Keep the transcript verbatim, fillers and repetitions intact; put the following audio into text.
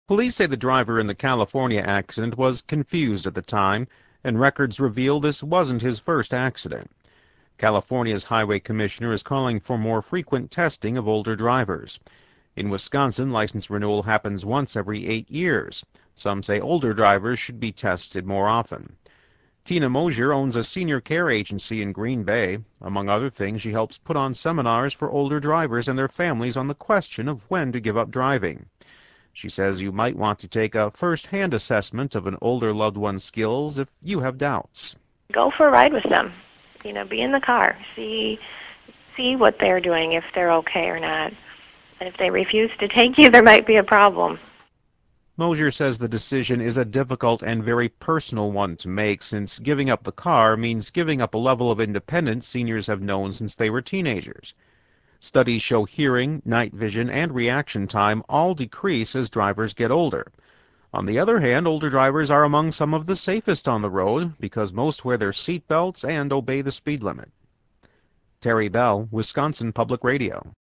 Police say the driver in the California accident was confused at the time, and records reveal this wasn't his first accident. California's highway commissioner is calling for more frequent testing of older drivers. In Wisconsin, license renewal happens once every eight years. Some say older drivers should be tested more often. Tina Mosier owns a senior care agency in Green Bay. Among other things, she helps put on seminars for older drivers and their families on the question of when to give up driving. She says you might want to take a first-hand assessment of an older loved one's skills if you have doubts. Go for a ride with them. You know, be in the car. See, see what they're doing, if they're okay or not. And if they refuse to take you, there might be a problem. Mosier says the decision is a difficult and very personal one to make, since giving up the car means giving up a level of independence seniors have known since they were teenagers. Studies show hearing, night vision, and reaction time all decrease as drivers get older. On the other hand, older drivers are among some of the safest on the road because most wear their seat belts and obey the speed limit. Terry Bell, Wisconsin Public Radio.